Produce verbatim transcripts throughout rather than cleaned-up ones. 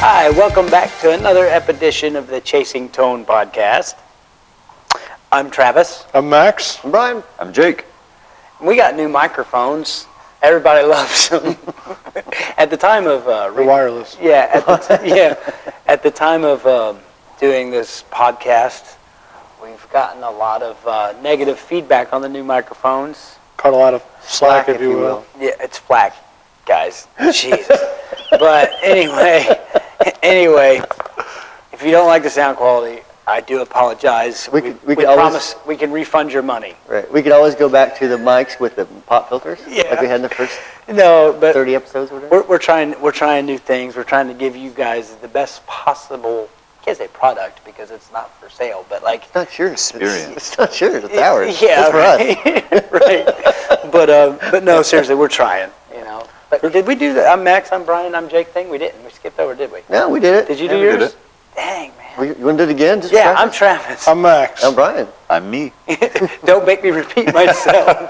Hi, welcome back to another edition of the Chasing Tone podcast. I'm Travis. I'm Max. I'm Brian. I'm Jake. We got new microphones. Everybody loves them. At the time of uh, They're wireless. Yeah, at the t- yeah, at the time of um, doing this podcast, we've gotten a lot of uh, negative feedback on the new microphones. Caught a lot of slack, if you will. Yeah, it's flack, guys. Jesus. But anyway, anyway, if you don't like the sound quality, I do apologize. We We, could- we we could always- promise we can refund your money. Right. We could always go back to the mics with the pop filters, Yeah. like we had in the first No, but thirty episodes or whatever. we're, we're trying we're trying new things. We're trying to give you guys the best possible. I can't say product because it's not for sale, but like It's not yours. Experience. It's, it's not yours. It's ours. Yeah, It's for us. right. right. But um, but no, seriously, we're trying. You know. But did we do that? I'm Max. I'm Brian. I'm Jake. Thing we didn't. We skipped over, did we? No, we did it. Did you do Yeah, we yours? did it. Dang, man. We, you want to do it again? Just Yeah, practice? I'm Travis. I'm Max. I'm Brian. I'm me. Don't make me repeat myself.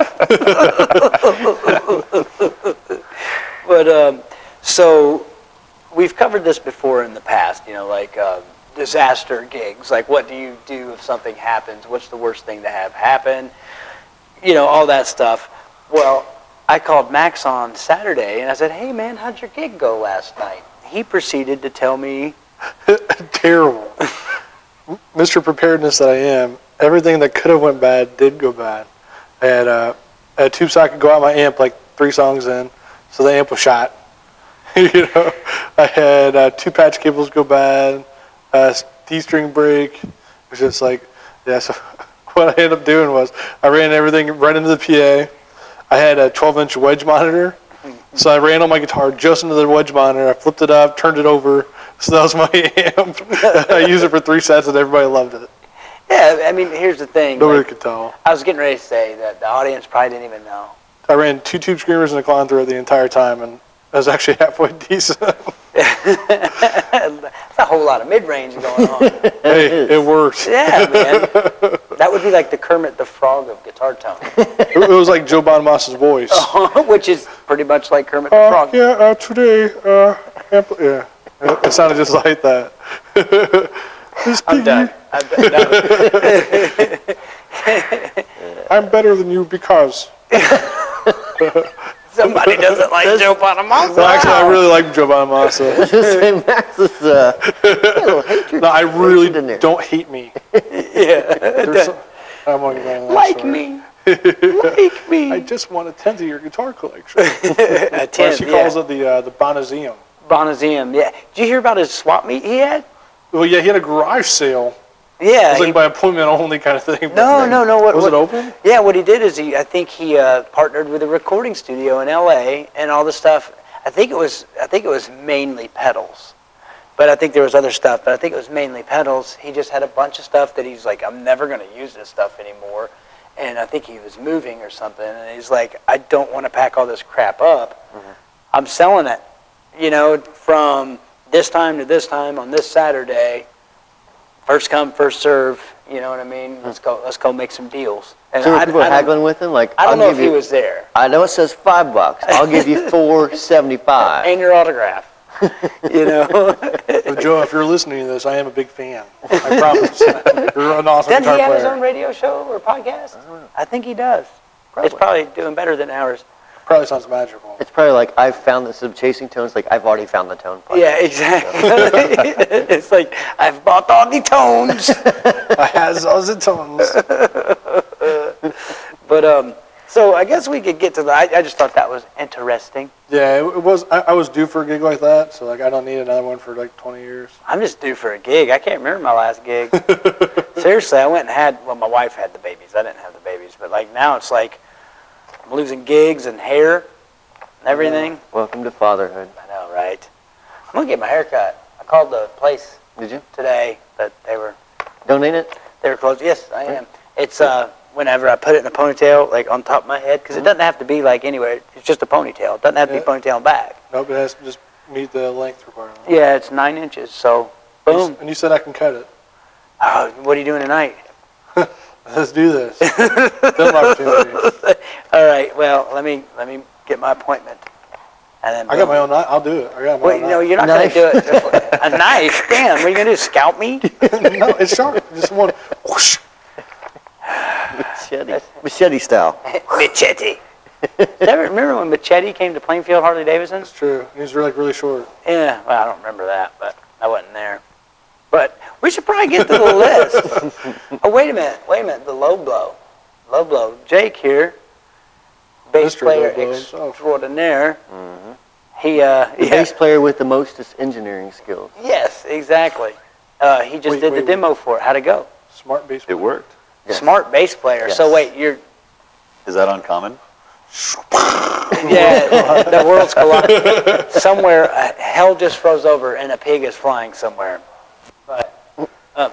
But um, so we've covered this before in the past. You know, like uh, disaster gigs. Like, what do you do if something happens? What's the worst thing to have happen? You know, all that stuff. Well, I called Max on Saturday and I said, "Hey, man, how'd your gig go last night?" He proceeded to tell me. Terrible. Mister Preparedness that I am, everything that could have went bad did go bad. I had, uh, I had tubes so I could go out my amp like three songs in, so the amp was shot. you know, I had uh, two patch cables go bad, uh, D-string break. It was just like, yeah, so what I ended up doing was I ran everything right into the P A. I had a twelve-inch wedge monitor, so I ran on my guitar just into the wedge monitor. I flipped it up, turned it over, so that was my amp. I used it for three sets, and everybody loved it. Yeah, I mean, here's the thing. Nobody like, could tell. I was getting ready to say that the audience probably didn't even know. I ran two tube screamers and a clown through it the entire time, and I was actually halfway decent. That's a whole lot of mid-range going on. Hey, it worked. Yeah, man. That would be like the Kermit the Frog of guitar tone, It, it was like Joe Bonamassa' voice. which is pretty much like Kermit the Uh, Frog. yeah, uh, today, uh, ampl- yeah. It, it sounded just like that. This I'm piggy, done. I'm done. No. I'm better than you because. Somebody doesn't like Joe Bonamassa. Well, actually, I really like Joe Bonamassa. Just say Max is uh, a little hatred. No, I really in there. don't hate me. Yeah. There's some, I'm not gonna Like sorry. me. Like me. I just want a tenth of your guitar collection. A Or tenth, she yeah. calls it the uh, the Bonaseum. Bonaseum, yeah. Did you hear about his swap meet he had? Well, yeah, he had a garage sale. Yeah. It was like he- by appointment only kind of thing. but- no, no, no. What, Was what, it open? Yeah, what he did is he, I think he uh, partnered with a recording studio in L A and all the stuff. I think it was, I think it was mainly pedals, but I think there was other stuff. But I think it was mainly pedals. He just had a bunch of stuff that he's like, I'm never going to use this stuff anymore. And I think he was moving or something. And he's like, I don't want to pack all this crap up. Mm-hmm. I'm selling it, you know, from this time to this time on this Saturday. First come, first serve. You know what I mean? Let's go. Let's go make some deals. And So were I- people I don't- haggling with him? Like, I don't I'll know if give he you, was there. I know it says five bucks. I'll give you four seventy-five. And your autograph. You know? But Joe, if you're listening to this, I am a big fan. I promise. You're an awesome Doesn't guitar he have his player. own radio show or podcast? I think he does. Probably. It's probably doing better than ours. Probably sounds magical. It's probably like I've found this of chasing tones. Like I've already found the tone. podcast. Yeah, exactly. It's like, I've bought all the tones. I has all the tones. But, um, so I guess we could get to the, I, I just thought that was interesting. Yeah, it, it was. I, I was due for a gig like that, so like I don't need another one for like twenty years. I'm just due for a gig. I can't remember my last gig. Seriously, I went and had, well, my wife had the babies. I didn't have the babies. But like now it's like, I'm losing gigs and hair and everything. Welcome to fatherhood. I know, right? I'm going to get my hair cut. I called the place Did you today, but they were donate it? they were closed. Yes, I am. It's uh, whenever I put it in a ponytail, like on top of my head, because it doesn't have to be like anywhere. It's just a ponytail. It doesn't have to Yeah. be ponytail back. Nope, it has to just meet the length requirement. Yeah, it's nine inches, so boom. And you said I can cut it. Oh, what are you doing tonight? Let's do this. Film opportunity. All right. Well, let me let me get my appointment And then I got my own knife. I'll do it. I got my Well, own you know, knife. you're not going to do it. A knife? Damn, what are you going to do, scalp me? No, it's sharp. Just one. Whoosh. Machete. Machete style. Machete. Ever remember when Machete came to Plainfield Harley Davidson? It's true. He was really, really short. Yeah, well, I don't remember that, but I wasn't there. But we should probably get to the list. Oh, wait a minute. Wait a minute. The low blow. Low blow. Jake here, bass Mister player Low Blow himself. extraordinaire. Mm-hmm. He, uh, The yeah. bass player with the mostest engineering skills. Yes, exactly. Uh, he just Wait, did wait, the demo for it. How'd it go? Smart bass. It worked. Yes. Smart bass player. Yes. So wait, you're Is that uncommon? yeah. The world's colliding. Somewhere, uh, hell just froze over and a pig is flying somewhere. But um,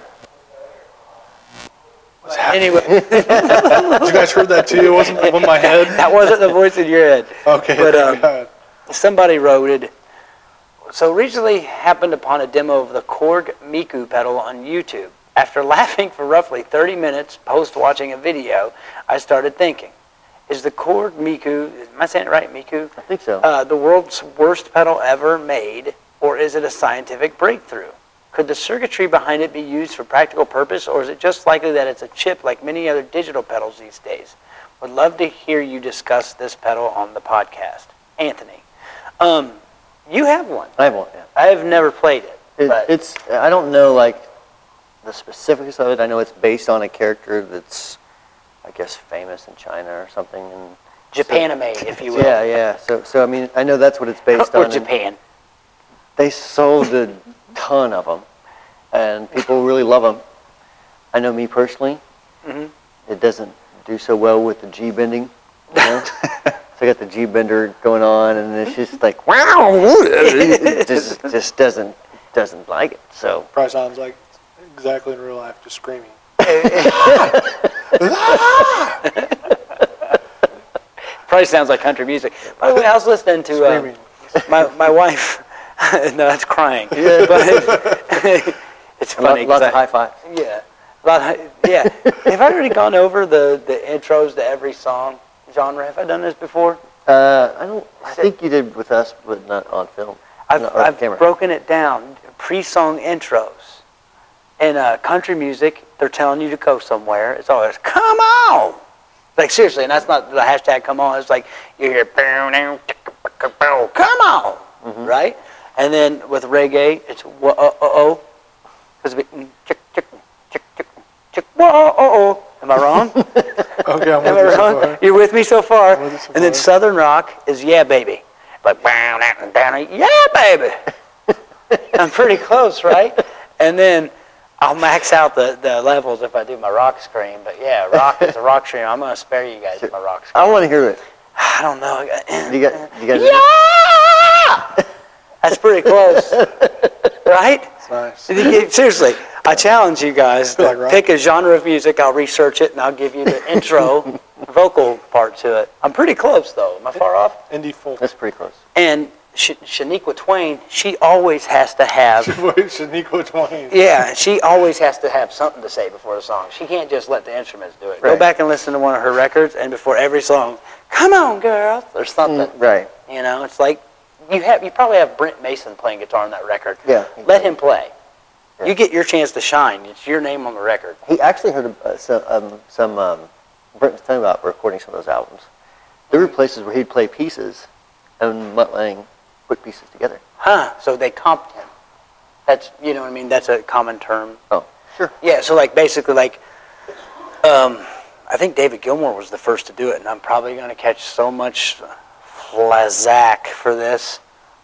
What's happening? anyway, Did you guys heard that too? It wasn't in my head. that wasn't the voice in your head. Okay. But, thank um, God. Somebody wrote it. So recently happened upon a demo of the Korg Miku pedal on YouTube. After laughing for roughly thirty minutes post watching a video, I started thinking, is the Korg Miku, am I saying it right, Miku? I think so. Uh, the world's worst pedal ever made, or is it a scientific breakthrough? Could the circuitry behind it be used for practical purpose, or is it just likely that it's a chip like many other digital pedals these days? Would love to hear you discuss this pedal on the podcast. Anthony, um, you have one. I have one. Yeah. I have never played it. It, but it's. I don't know like the specifics of it. I know it's based on a character that's, I guess, famous in China or something. And Japanime, if you so, will. yeah, yeah. So, so I mean, I know that's what it's based Or on. and Japan. They sold a ton of them, and people really love them. I know me personally, Mhm. it doesn't do so well with the G bending. You know? So I got the G bender going on, and it's just like wow, it just just doesn't doesn't like it. So Probably sounds like exactly in real life, just screaming. Probably sounds like country music. By the way, I was listening to uh, Screaming. my my wife. No, that's crying. Yeah. But it's a lot, funny. 'cause lots I- of high fives. Yeah. A lot of, yeah. Have I already gone over the, the intros to every song genre? Have I done this before? Uh, I don't. I think you did with us, but not on film. I've, Not- or I've camera. broken it down. Pre-song intros. In uh, country music, they're telling you to go somewhere. It's always, come on! Like, seriously, and that's not the hashtag come on. It's like, you hear, come on! Mhm. Right? And then with reggae, it's whoa-oh-oh. Because it chick, chick, chick, chick, chick, whoa-oh-oh. Am I wrong? Okay, I'm Am with I you so wrong? far. You're with me so far? I'm with you so And then far. Southern rock is yeah, baby. Like, down, down, down, yeah, baby. I'm pretty close, right? And then I'll max out the, the levels if I do my rock scream. But yeah, rock is a rock scream. I'm going to spare you guys my rock scream. I want to hear it. I don't know. You got. You got. Yeah! That's pretty close. Right? It's nice. You get- Seriously, I challenge you guys Feel like to rock. pick a genre of music. I'll research it and I'll give you the intro vocal part to it. I'm pretty close though. Am I far off? Indie folk. That's pretty close. And Sh- Shaniqua Twain, she always has to have. Shaniqua Twain. Yeah, she always has to have something to say before the song. She can't just let the instruments do it. Go Right. back and listen to one of her records, and before every song, come on, girl, there's something. Mm, right. You know, it's like you have. You probably have Brent Mason playing guitar on that record. Yeah. Let him play. Yeah. You get your chance to shine. It's your name on the record. He actually heard uh, some um, some. Um, Brent was telling me about recording some of those albums. There were places where he'd play pieces, and Mutt Lange put pieces together. Huh? So they comped him. That's you know what I mean. That's a common term. Oh, sure. Yeah. So like basically like, um, I think David Gilmour was the first to do it, and I'm probably going to catch so much flazack for this.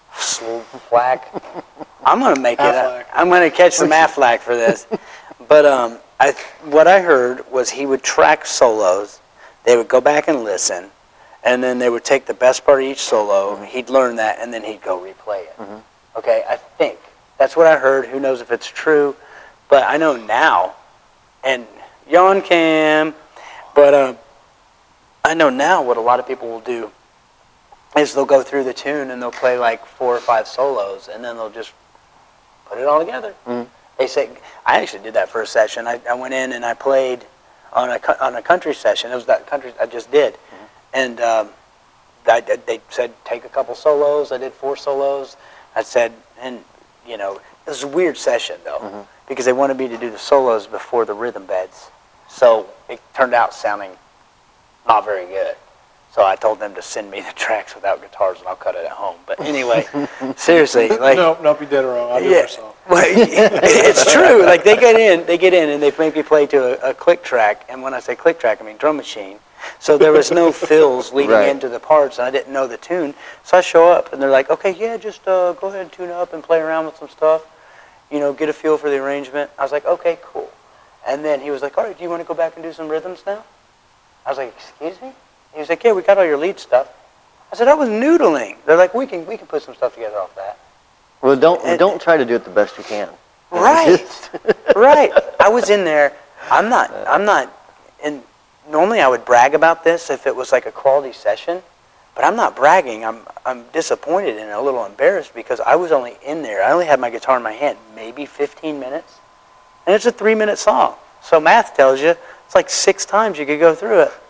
Flack. I'm going to make it. Affleck. I'm going to catch some Affleck for this. But um, I what I heard was he would track solos. They would go back and listen, and then they would take the best part of each solo. Mm-hmm. He'd learn that, and then he'd go replay it. Mhm. Okay, I think that's what I heard. Who knows if it's true? But I know now, and yawn cam. But um, I know now what a lot of people will do is they'll go through the tune and they'll play like four or five solos, and then they'll just put it all together. Mhm. They say I actually did that for a session. I, I went in and I played on a co- on a country session. It was that country I just did, and um, I, did- they said take a couple solos. I did four solos. I said, and you know, it was a weird session though, Mhm. because they wanted me to do the solos before the rhythm beds. So it turned out sounding not very good. So I told them to send me the tracks without guitars, and I'll cut it at home. But anyway, seriously, like no, no, be dead or wrong. I'll do it yeah, myself. well, it's true. Like they get in, they get in, and they make me play to a, a click track. And when I say click track, I mean drum machine. So there was no fills leading Right. into the parts, and I didn't know the tune. So I show up, and they're like, "Okay, yeah, just uh, go ahead and tune up and play around with some stuff. You know, get a feel for the arrangement." I was like, "Okay, cool." And then he was like, "All right, do you want to go back and do some rhythms now?" I was like, "Excuse me?" He was like, "Yeah, we got all your lead stuff." I said, "I was noodling." They're like, "We can we can put some stuff together off that." Well, don't And- don't try to do it the best you can. Right, right. I was in there. I'm not. I'm not. And normally I would brag about this if it was like a quality session, but I'm not bragging. I'm I'm disappointed and a little embarrassed because I was only in there. I only had my guitar in my hand maybe fifteen minutes, and it's a three-minute song. So math tells you it's like six times you could go through it.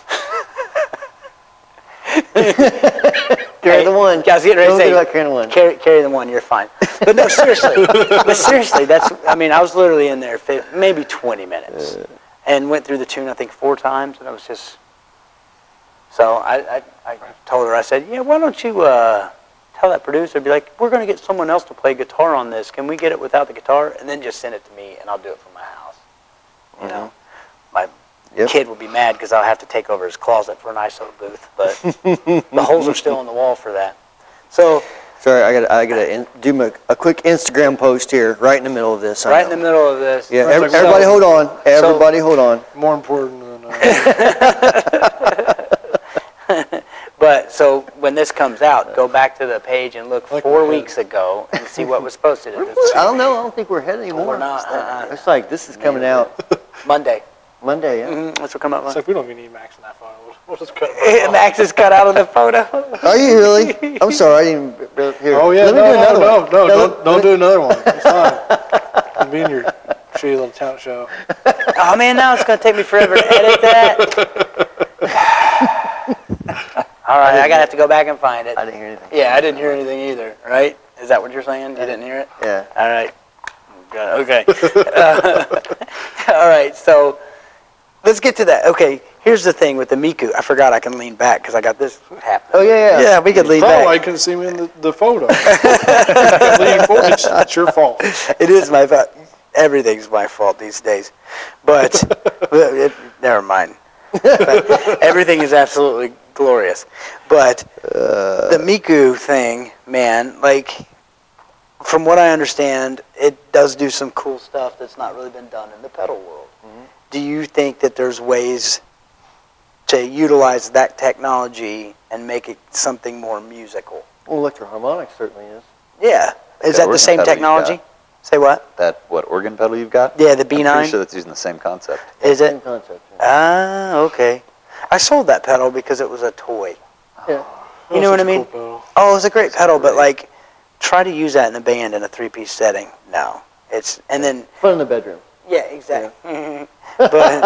Carry the one. I was getting ready to Don't say, think about carrying the one. Carry, carry the one, you're fine. But no, seriously. but seriously, that's, I mean, I was literally in there fi- maybe twenty minutes and went through the tune, I think, four times, and it was just, so I, I, I told her, I said, yeah, why don't you uh, tell that producer, be like, we're going to get someone else to play guitar on this. Can we get it without the guitar? And then just send it to me, and I'll do it from my house. You know, my Yep. kid will be mad because I'll have to take over his closet for an I S O booth, but the holes are still in the wall for that. So Sorry, I got I got to do my, a quick Instagram post here, right in the middle of this. I right in the know. middle of this. Yeah, Right, ev- like- everybody so- hold on. Everybody hold on. More important than. Uh, But so when this comes out, go back to the page and look Like four we're weeks ago and see what was posted at I this don't know. I don't think we're ahead anymore. We're not, uh-uh. It's like this is coming out Monday. Monday. Yeah. Mm-hmm. This will come out it's Monday. like we don't even need Max in that file. We'll, we'll just cut. it off. Max is cut out of the photo. Are you really? I'm sorry. I didn't. Here. Oh yeah, Let me no, do another no, one. no, no, let- don't, don't do another one. It's fine. I'm being your shitty little talent show. Oh man, now it's gonna take me forever to edit that. All right, I gotta have to go back and find it. I didn't hear anything. Yeah, I didn't hear anything either. Right? Is that what you're saying? You didn't hear it? Yeah. All right. Good. Okay. Uh, all right. So let's get to that. Okay. Here's the thing with the Miku. I forgot I can lean back because I got this happening. Oh yeah, yeah. Yeah, we could lean Probably why back. you couldn't see me in the, the photo. Leaning forward, it's, it's your fault. It is my fault. Everything's my fault these days. But it, never mind. But everything is absolutely glorious. But Uh, the Miku thing, man, like, from what I understand, it does do some cool stuff that's not really been done in the pedal world. Mhm. Do you think that there's ways to utilize that technology and make it something more musical? Well, Electro-Harmonics certainly is. Yeah. Is That that the organ same pedal you've technology? got. Say what? That, what, organ pedal you've got? Yeah, the B I'm nine? pretty sure that's using the same concept. Is Same it? concept. Yeah. Ah, okay. I sold that pedal because it was a toy. Yeah. You know what I Such a mean? cool pedal. Oh, it's a great pedal, but great. like, try to use that in a band in a three-piece setting. No, it's and then Fun in the bedroom. yeah, exactly. But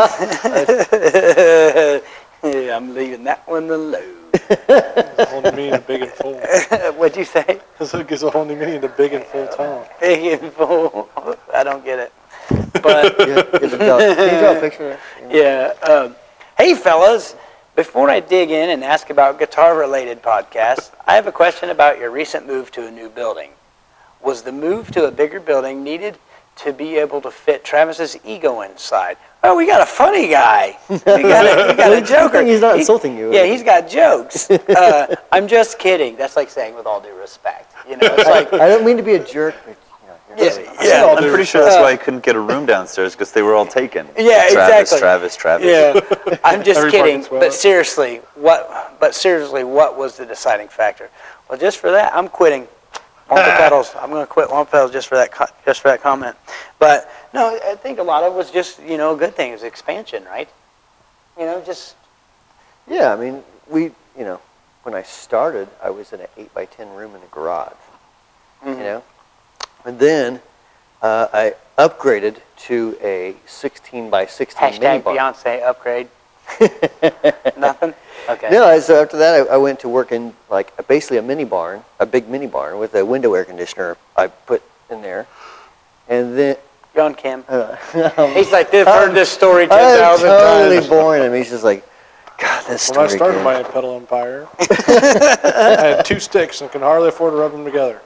I'm leaving that one alone. It's a whole new meaning to big and full. What'd you say? So it gives a whole new meaning to big and full tone. Big and full. I don't get it. But Yeah, get the dog. Can you draw a picture of that? yeah. Um, hey, fellas. Before I dig in and ask about guitar-related podcasts, I have a question about your recent move to a new building. Was the move to a bigger building needed to be able to fit Travis's ego inside? Oh, we got a funny guy. We got a, we got a joker. He's not He- insulting you. Yeah, he's got jokes. Uh, I'm just kidding. That's like saying with all due respect. You know, it's like, I don't mean to be a jerk, but you know, yeah, you're- yeah. all I'm due pretty sure that's Uh, why I couldn't get a room downstairs, because they were all taken. Yeah, Travis, exactly. Travis, Travis. Yeah, I'm just Every kidding. parking spot. But seriously, what? But seriously, what was the deciding factor? Well, just for that, I'm quitting. Want the pedals? I'm going to quit Want pedals just for that. Co- just for that comment. But no, I think a lot of it was just you know good things, expansion, right? You know, just Yeah, I mean, we, you know, when I started, I was in an eight by ten room in a garage, mhm. you know? And then uh, I upgraded to a sixteen by sixteen mini hashtag bar. Beyonce upgrade. Nothing? Okay. No, so after that, I, I went to work in like basically a mini barn, a big mini barn with a window air conditioner I put in there, and then You're on cam. uh, He's like, they've heard this story ten I'm thousand totally times. boring him. He's just like, God, this When I story. started again." my pedal empire, I had two sticks and can hardly afford to rub them together.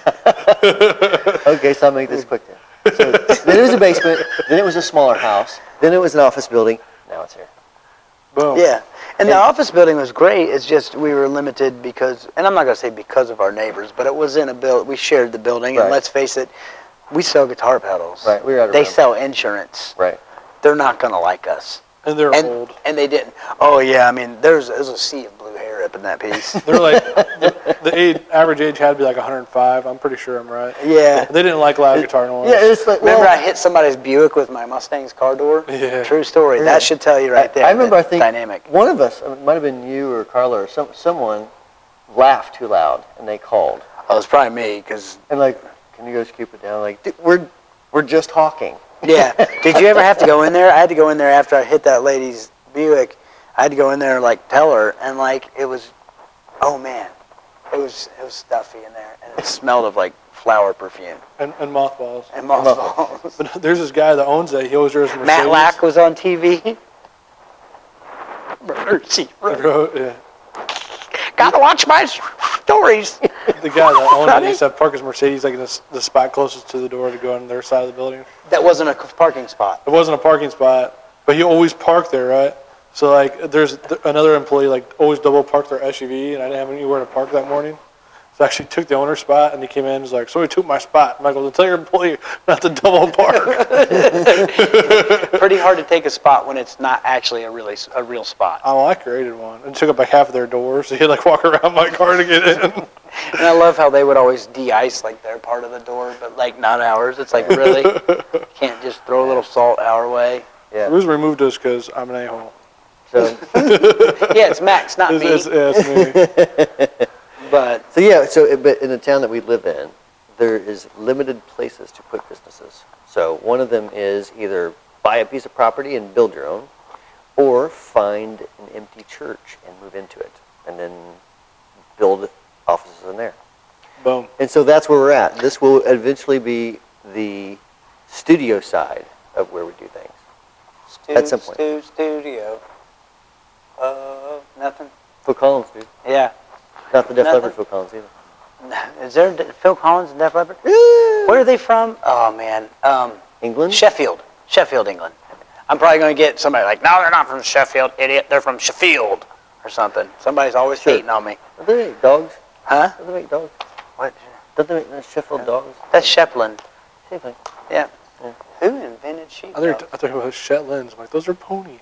Okay, so I'll make this quick then. So then it was a basement, then it was a smaller house, then it was an office building. Now it's here. Boom. Yeah. And the office building was great. It's just we were limited because, and I'm not going to say because of our neighbors, but it was in a build. We shared the building, Right. and let's face it, we sell guitar pedals. Right, we were out of They room. sell insurance. Right. They're not going to like us. And they're And, old. and they didn't. Oh yeah, I mean, there's there's a sea of blue hair up in that piece. They're like, the, the age, average age had to be like one hundred five. I'm pretty sure I'm right. Yeah. They didn't like loud guitar noise. Yeah, it's like, Remember, well, I hit somebody's Buick with my Mustang's car door. Yeah. True story. Yeah. That should tell you right there. I remember, I the think dynamic. one of us, it might have been you or Carla or some, someone, laughed too loud, and they called. Oh, it's probably me because. And like, can you guys keep it down? Like, dude, we're we're just talking. Yeah. Did you ever have to go in there? I had to go in there after I hit that lady's Buick. I had to go in there and like tell her, and like it was, oh man, it was it was stuffy in there, and it smelled of like flower perfume And, and mothballs. and mothballs. But there's this guy that owns that. He always drives a Mercedes. Matt Lack was on T V. Mercy. Yeah. Gotta watch my stories. The guy that owned it, he used to have park his Mercedes like in the, the spot closest to the door to go on their side of the building. That wasn't a parking spot. It wasn't a parking spot, but he always parked there, right? So like, there's th- another employee like always double parked their S U V, and I didn't have anywhere to park that morning. So I actually took the owner's spot, and he came in and was like, "So he took my spot." I'm like, "Well, tell your employee not to double park." Pretty hard to take a spot when it's not actually a really a real spot. Oh, I created one, and took up like half of their doors, so he had like walk around my car to get in. And I love how they would always de-ice like their part of the door, but like not ours. It's like, really? Can't just throw a little salt our way? The Yeah. reason we removed us because I'm an a-hole. So Yeah, it's Max, not It's, me. it's, yeah, it's me. But so yeah. So it- but in the town that we live in, there is limited places to put businesses. So one of them is either buy a piece of property and build your own, or find an empty church and move into it, and then build offices in there. Boom. And so that's where we're at. This will eventually be the studio side of where we do things. stu- At some point. stu- studio. Uh, nothing. Phil Collins, dude. Yeah. Not the Def Nothing. Leppard Phil Collins either. Is there a Phil Collins and Def Leppard? Where are they from? Oh man, um, England? Sheffield, Sheffield, England. I'm probably going to get somebody like, no, they're not from Sheffield, idiot. They're from Sheffield or something. Somebody's always Sure. hating on me. Don't they make dogs? Huh? Don't they make dogs? What? Don't they make uh, Sheffield dogs? That's Shepland. Same thing. Yeah. Yeah. Who invented sheep? I thought, I thought it was Shetlands. I'm like, those are ponies.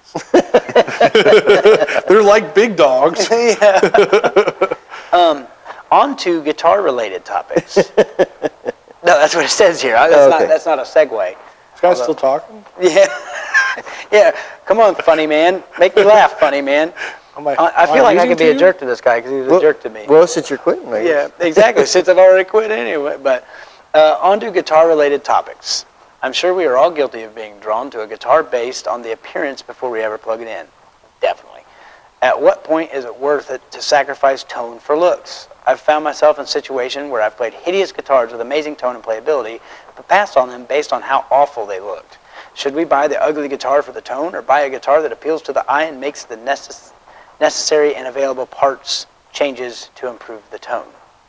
They're like big dogs. Yeah. um, on to guitar-related topics. No, that's what it says here. That's, Oh, not, okay. that's not a segue. This guy's still talking? Yeah. Yeah. Come on, funny man. Make me laugh, funny man. I'm like, I, I am feel like I losing could be to a you? jerk to this guy because he was a jerk to me. Well, since you're quitting, I Yeah, guess. exactly. Since I've already quit anyway. But uh, on to guitar-related topics. I'm sure we are all guilty of being drawn to a guitar based on the appearance before we ever plug it in. Definitely. At what point is it worth it to sacrifice tone for looks? I've found myself in a situation where I've played hideous guitars with amazing tone and playability, but passed on them based on how awful they looked. Should we buy the ugly guitar for the tone, or buy a guitar that appeals to the eye and makes the necess- necessary and available parts changes to improve the tone?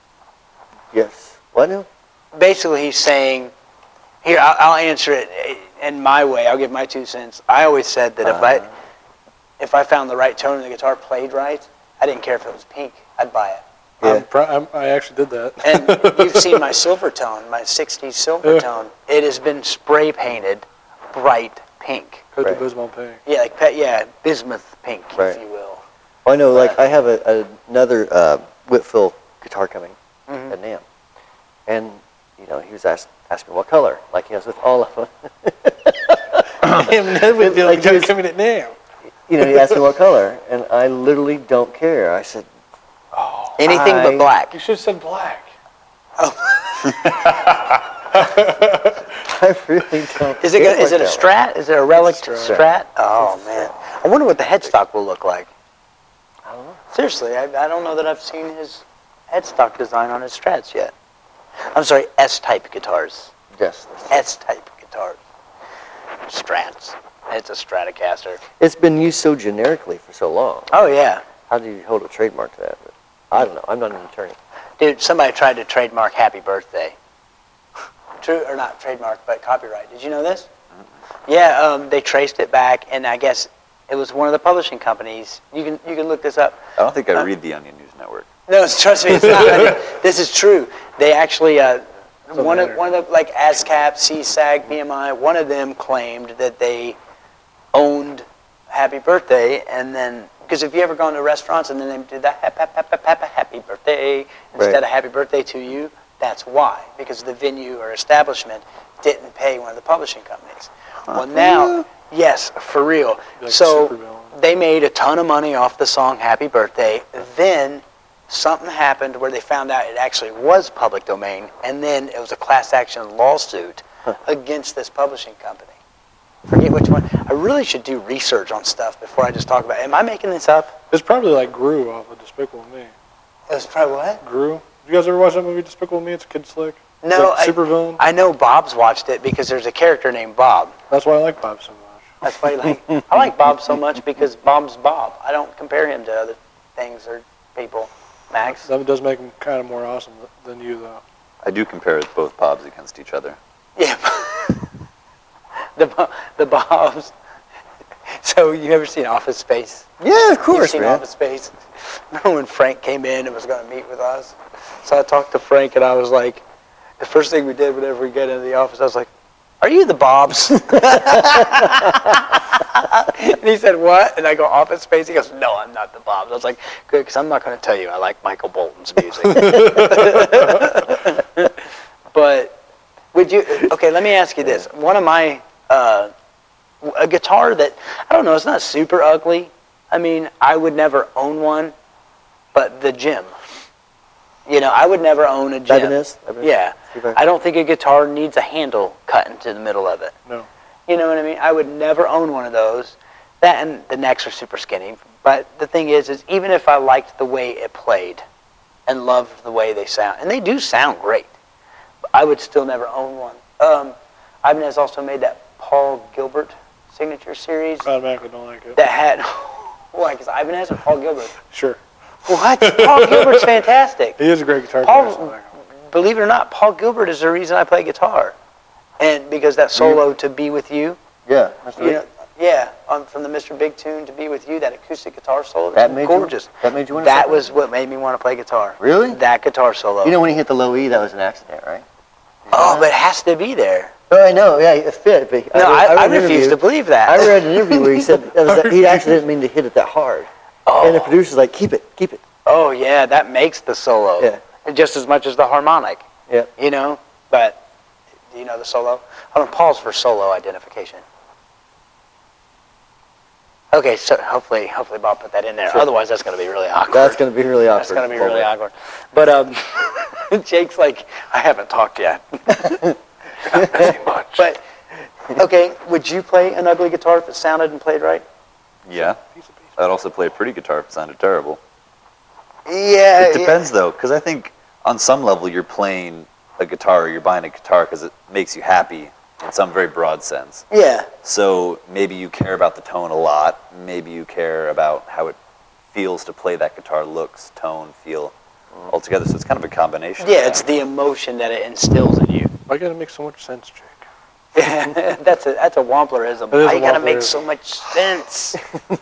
Yes. What now? Basically, he's saying, here, I'll, I'll answer it in my way. I'll give my two cents. I always said that if I Uh. if I found the right tone and the guitar played right, I didn't care if it was pink. I'd buy it. Yeah. I'm pr- I'm, I actually did that. And you've seen my silver tone, my sixties silver Yeah. tone. It has been spray painted bright pink. Coat Right. the Bismol pink. Yeah, like pe- yeah, bismuth pink, Right. if you will. Well, I know, like, I have a, a, another uh, Whitfield guitar coming Mhm. at NAMM. And, you know, he was asked, asked me what color, like he has with all of them. Damn, that would be Like like he was- coming at now. You know, he asked me what color, and I literally don't care. I said, Anything I- but black. You should have said black. I really don't Is it care gonna, is what it a color. Strat? Is it a relic It's a Strat? Strat. Oh It's a man. Strat. I wonder what the headstock will look like. I don't know. Seriously, I, I don't know that I've seen his headstock design on his Strats yet. I'm sorry, S-type guitars. Yes. S-type guitars. Strats. It's a Stratocaster. It's been used so generically for so long. Oh, yeah. How do you hold a trademark to that? But I don't know. I'm not an attorney. Dude, somebody tried to trademark Happy Birthday. True, or not trademark, but copyright. Did you know this? Yeah, um, they traced it back, and I guess it was one of the publishing companies. You can you can look this up. I don't think I Uh, read the Onion News Network. No, trust me, it's not. This is true. They actually, uh, one of matter. one of the like ASCAP, C SAG, P M I, one of them claimed that they owned Happy Birthday, and then because if you ever gone to restaurants and then they do that happy, happy, happy, happy birthday instead Right. of happy birthday to you, that's why, because the venue or establishment didn't pay one of the publishing companies. Well, now, yes, for real. Like So Supervillain. they made a ton of money off the song Happy Birthday. Then something happened where they found out it actually was public domain, and then it was a class action lawsuit against this publishing company. Forget which one. I really should do research on stuff before I just talk about it. Am I making this up? It's probably like Gru off of Despicable Me. It was probably what? Gru? Did you guys ever watch that movie, Despicable Me? It's a kid slick. It's No, like I- super villain. I know Bob's watched it because there's a character named Bob. That's why I like Bob so much. That's why you like. I like Bob so much because Bob's Bob. I don't compare him to other things or people. Max. That does make him kind of more awesome than you, though. I do compare both Bobs against each other. Yeah. the Bo- the Bobs. So you ever seen Office Space? Yeah, of You've course, seen man. Office Space? Remember when Frank came in and was going to meet with us? So I talked to Frank and I was like, the first thing we did whenever we get into the office, I was like, "Are you the Bobs?" And he said, "What?" And I go, "Office Space." He goes, "No, I'm not the Bobs." I was like, "Good, because I'm not going to tell you I like Michael Bolton's music." But would you? Okay, let me ask you this. One of my uh, a guitar that I don't know. It's not super ugly. I mean, I would never own one, but the Jim. You know, I would never own a Jim. Ibanez? Ibanez? Yeah, Okay. I don't think a guitar needs a handle cut into the middle of it. No. You know what I mean? I would never own one of those. That and the necks are super skinny. But the thing is, is even if I liked the way it played and loved the way they sound, and they do sound great, I would still never own one. Um, Ibanez also made that Paul Gilbert signature series Automatically don't like it. that had, why, because Ibanez or Paul Gilbert? Sure. What? Paul Gilbert's fantastic. He is a great guitar player. so I Paul, like him. believe it or not, Paul Gilbert is the reason I play guitar. And because that solo to Be With You, Yeah, that's you know, yeah, um, from the Mister Big Tune to Be With You, that acoustic guitar solo, That that's made you- gorgeous. that made you want to That sing? was what made me want to play guitar. Really? That guitar solo. You know when he hit the low E, that was an accident, right? oh, but it has to be there. Oh, I know. Yeah, it fit. But No, I, read I, an refuse interview- to believe that. I read an interview where he said that was that he actually didn't mean to hit it that hard, oh. and the producer's like, "Keep it, keep it." oh, yeah, that makes the solo. Yeah. Just as much as the harmonic. Yeah. You know, but do you know the solo? I'm going to pause for solo identification. Okay, so hopefully, hopefully Bob put that in there. Sure. Otherwise, that's going to be really awkward. That's going to be really awkward. That's going to be really Forward. awkward. But um, Jake's like, I haven't talked yet. Not busy much. But okay, would you play an ugly guitar if it sounded and played right? Yeah. I'd also play a pretty guitar if it sounded terrible. Yeah. It depends, though, because I think on some level you're playing a guitar or you're buying a guitar because it makes you happy in some very broad sense. Yeah. So maybe you care about the tone a lot. Maybe you care about how it feels to play that guitar, looks, tone, feel, altogether. So it's kind of a combination. Yeah, of it's that. the emotion that it instills in you. Why gotta make so much sense, Jake? that's a that's a Wamplerism. It is Why a you gotta make Wamplerism. so much sense?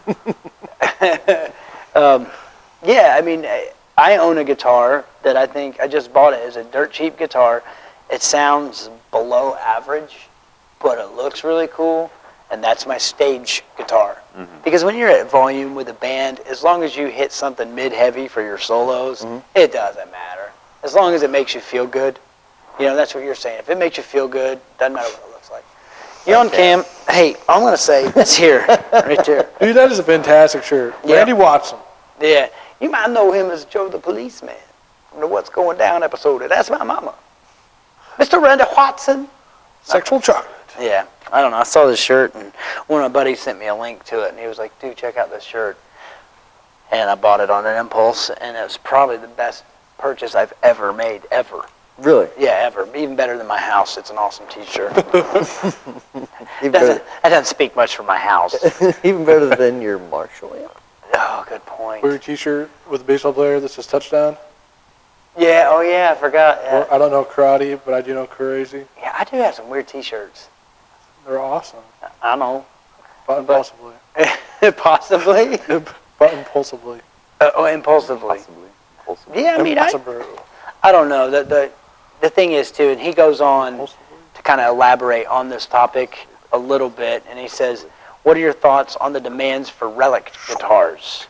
um, yeah, I mean, I, I own a guitar that I think I just bought it as a dirt cheap guitar. It sounds below average, but it looks really cool, and that's my stage guitar. Mm-hmm. Because when you're at volume with a band, as long as you hit something mid-heavy for your solos, Mhm. it doesn't matter. As long as it makes you feel good. You know, that's what you're saying. If it makes you feel good, doesn't matter what it looks like. You on Okay. cam? Hey, I'm going to say, it's here, right there. Dude, that is a fantastic shirt. Yeah. Randy Watson. Yeah, you might know him as Joe the Policeman from the What's Going Down episode of That's My Mama. Mister Randy Watson. Sexual chocolate. Yeah, I don't know. I saw this shirt, and one of my buddies sent me a link to it, and he was like, dude, check out this shirt. And I bought it on an impulse, and it was probably the best purchase I've ever made, ever. Really? Yeah, ever. Even better than my house. It's an awesome T-shirt. Even doesn't, better, that doesn't speak much for my house. even better than your Marshall amp. Oh, good point. Wear a T-shirt with a baseball player that says touchdown. Yeah, oh yeah, I forgot. Yeah. Or I don't know karate, but I do know crazy. yeah, I do have some weird T-shirts. They're awesome. I know. But But- impulsively. Possibly. But impulsively. Uh, oh, impulsively. Possibly. Possibly. Yeah, I mean, I, Impossible. I don't know. The, the, the thing is, too, and he goes on Impulsively. to kind of elaborate on this topic a little bit, and he says, what are your thoughts on the demands for relic guitars?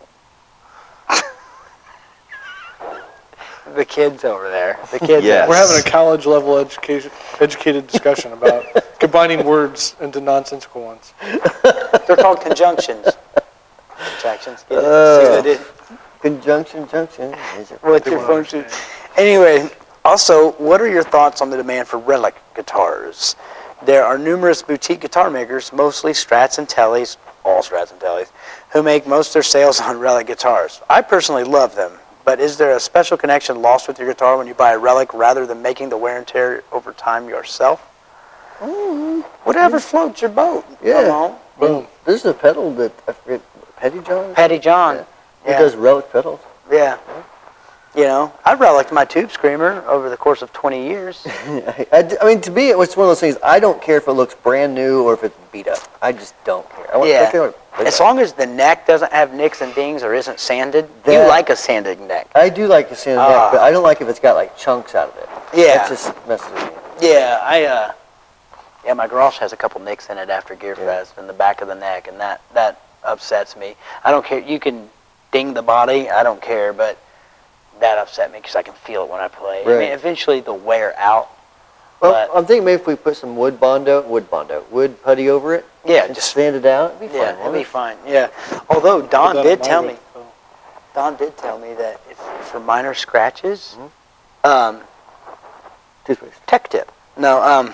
The kids over there. The kids. Yes. We're having a college level education, educated discussion about combining words into nonsensical ones. They're called conjunctions. Conjunctions. Get it? Oh. See what I did? Conjunction, junction. Is it? What's They your won't function? understand. Anyway, also, what are your thoughts on the demand for relic guitars? There are numerous boutique guitar makers, mostly Strats and Tellys, all Strats and Tellys, who make most of their sales on relic guitars. I personally love them, but is there a special connection lost with your guitar when you buy a relic rather than making the wear and tear over time yourself? Mm, Whatever floats your boat. Yeah. Come on. Boom. there's a pedal that, I forget, Petty John? Patty John. Yeah. Yeah. He does relic pedals. Yeah. You know, I reliced my Tube Screamer over the course of twenty years. I, I- I mean, to me, it's one of those things. I don't care if it looks brand new or if it's beat up. I just don't care. I want Yeah. I care what it looks As like. long as the neck doesn't have nicks and dings or isn't sanded, you That- like a sanded neck. I do like the sanded Ah. neck, but I don't like if it's got like chunks out of it. Yeah. That just messes with me. Yeah, I uh, yeah, my garage has a couple nicks in it after Gearfest in the back of the neck, and that that upsets me. I don't care. You can ding the body, I don't care, but that upset me because I can feel it when I play. I mean, Right. eventually they'll wear out. Well, But- I'm thinking maybe if we put some wood bondo, wood bondo, wood putty over it, Yeah, and just sand it out, it'd be yeah, fine. it'd won't be it? fine. Yeah. Although Don Put that did on tell my me, list, though. Don did tell me that if, for minor scratches, Mhm. um, Toothpaste. Tech Tip. No, um,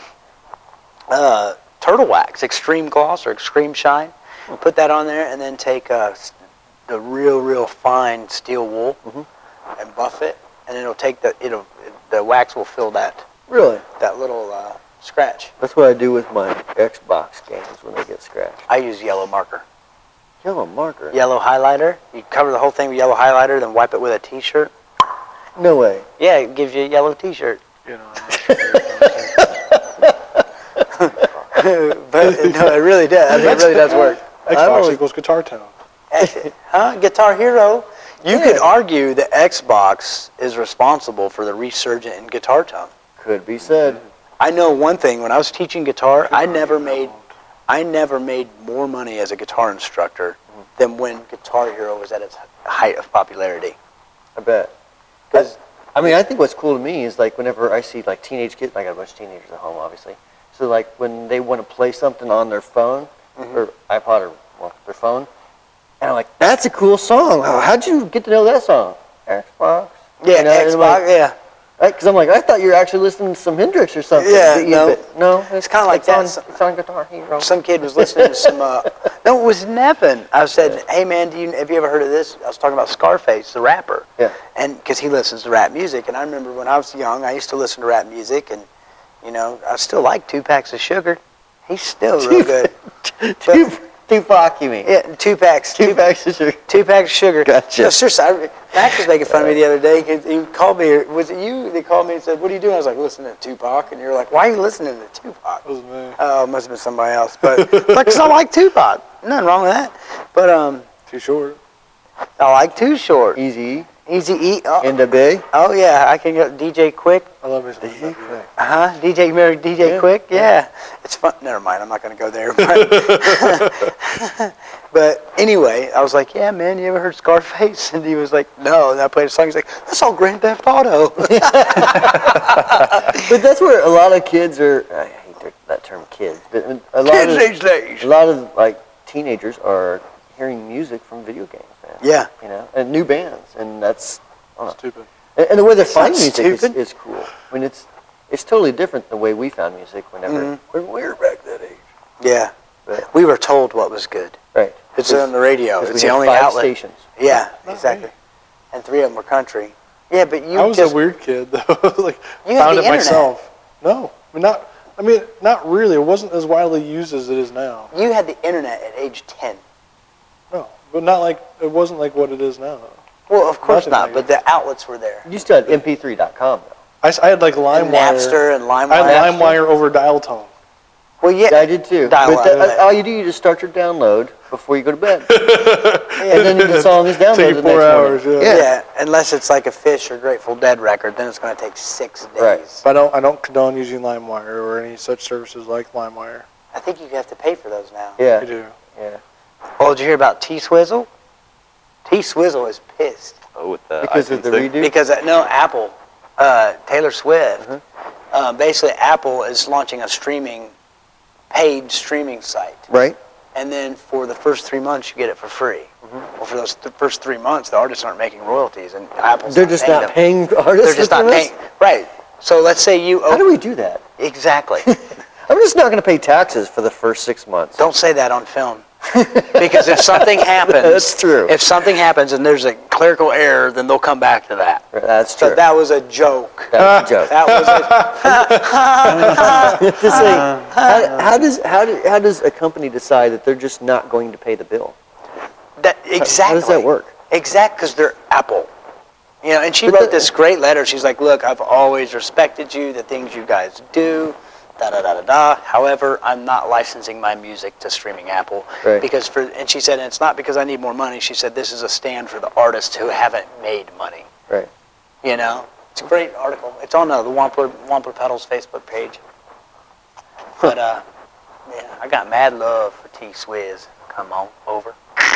uh, Turtle Wax, Extreme Gloss or Extreme Shine. Put that on there, and then take uh, s- the real, real fine steel wool Mhm. and buff it, and it'll take the it'll the wax will fill that Really? that little uh, scratch. That's what I do with my Xbox games when they get scratched. I use yellow marker, Yellow marker? yellow highlighter. You cover the whole thing with yellow highlighter, then wipe it with a T-shirt. No way. Yeah, it gives you a yellow T-shirt. You know, I'm not sure But no, it really does. I mean, it really does work. I've Xbox always- equals guitar tone. Huh? Guitar Hero. You Yeah. could argue that Xbox is responsible for the resurgence in guitar tone. Could be said. I know one thing. When I was teaching guitar, I never made, I never made more money as a guitar instructor than when Guitar Hero was at its height of popularity. I bet. Because I mean, I think what's cool to me is like whenever I see like teenage kids, I got a bunch of teenagers at home, obviously. So like when they want to play something on their phone Mhm. or iPod or well, their phone, and I'm like, that's a cool song. How- How'd you get to know that song? Xbox. yeah, You know, and I'm Xbox. like- yeah, Because I'm like, I thought you were actually listening to some Hendrix or something. Yeah, But you- no. but no, it's, kinda like it's that. On, So- it's on Guitar Hero. some kid was listening to some. Uh, no, it was Nevin. I said, "Hey man, do you have you ever heard of this?" I was talking about Scarface, the rapper. Yeah. And because he listens to rap music, and I remember when I was young, I used to listen to rap music, and you know, I still like Two Packs of Sugar. He's still real good. two, Tupac, you mean? Yeah, two packs. Two packs of sugar. Two packs of sugar. Gotcha. No, seriously, I, Max was making fun of me the other day. 'Cause he called me. Was it you? They called me and said, "What are you doing?" I was like, "Listening to Tupac." And you're like, "Why are you listening to Tupac?" That was me. Oh, it must have been somebody else. But because I like Tupac, nothing wrong with that. But um, Too short. I like Too Short, Easy. Easy E. Oh, In the Bay. oh yeah, I can go D J Quick. I love his D J Quick. Uh huh. D J remember D J Yeah. Quick? Yeah. It's fun. Never mind. I'm not going to go there. But, but anyway, I was like, "Yeah, man, you ever heard Scarface?" And he was like, "No." And I played a song. He's like, "That's all Grand Theft Auto." But that's where a lot of kids are. I hate that- that term, kids. But a lot Kids of these days. a lot of like teenagers are hearing music from video games, man. Yeah. You know, and new bands, and that's I don't know. Stupid. And, and the way they're It's not finding music is, stupid. is cool. I mean, it's It's totally different the way we found music whenever Mhm. when we were back that age. Yeah. But, We were told what was good. right. It's on the radio. Because It's we the had only five outlet. stations. Yeah, Not exactly. me. And three of them were country. Yeah, but you I was just a weird kid though. Like You had found the it internet. myself. No, I mean not. I mean not really. It wasn't as widely used as it is now. you had the internet at age ten. No, but not like it wasn't like what it is now. Well, of course Nothing not, like but the outlets were there. You still had M P three dot com though. I, s- I had like And LimeWire. Napster and I LimeWire. had LimeWire over dial tone. Well, yeah. I did too. Dial But up. that, all you do, you just start your download before you go to bed, and then the song is downloaded Take the you four next hours, morning. yeah. Yeah. unless it's like a Fish or Grateful Dead record, then it's going to take six days. Right. But I don't. I don't condone using LimeWire or any such services like LimeWire. I think you have to pay for those now. Yeah. I do. Yeah. Oh, did you hear about T-Swizzle? T-Swizzle is pissed. Oh, with the Because of iTunes the thing? redo. Because, uh, no, Apple, uh, Taylor Swift, Mhm. uh, basically Apple is launching a streaming, paid streaming site. Right. And then for the first three months, you get it for free. Mhm. Well, for those th- first three months, the artists aren't making royalties, and Apple's They're not just paying not them. paying artists. They're just for not this? paying. Right. So let's say you. How do we do that? Exactly. I'm just not going to pay taxes for the first six months. Don't say that on film. Because if something happens, That's true. If something happens and there's a clerical error, then they'll come back to that. That's So true. that was a joke. That's a joke. That was a, To say, how, how does how, do, how does a company decide that they're just not going to pay the bill? that exactly. How does that work? Exact, because they're Apple. You know, and she But wrote the- this great letter. She's like, "Look, I've always respected you, the things you guys do, da da da da da. However, I'm not licensing my music to streaming Apple Right. because for." And she said, and "It's not because I need more money." She said, "This is a stand for the artists who haven't made money." Right. You know, it's a great article. It's on uh, the Wampler Wampler Pedals Facebook page. But uh, yeah, I got mad love for T Swizz. Come on over.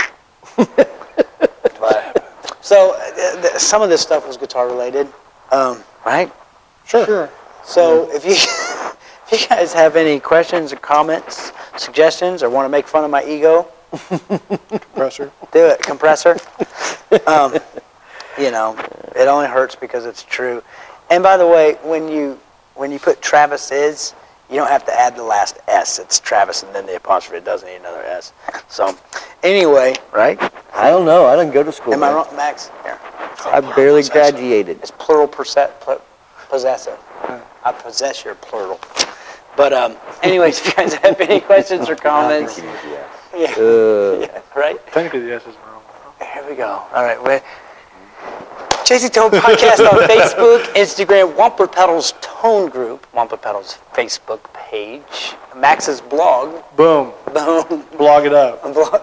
But so uh, th- some of this stuff was guitar related, um, right? Sure. Sure. So if you if you guys have any questions or comments, suggestions, or want to make fun of my ego, Compressor. do it, compressor. um, you know, it only hurts because it's true. And by the way, when you when you put Travis is, you don't have to add the last S. It's Travis and then the apostrophe. It doesn't need another S. So, anyway, right? I don't know. I didn't go to school. Am I man. wrong, Max? Here. I barely Possessive. graduated. It's plural perse- pl- possessive. I possess your plural. But um, anyways, if you guys have any questions or comments, yeah, Uh, yeah, right? Technically, the S is wrong. Here we go. All right, we J C Tone Podcast on Facebook, Instagram, Wampler Pedals Tone Group, Wampler Pedals Facebook page, Max's blog, Boom. boom, Blog it up. blog.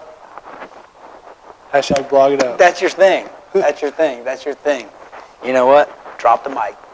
Hashtag blog it up. That's your thing. That's your thing. That's your thing. You know what? Drop the mic.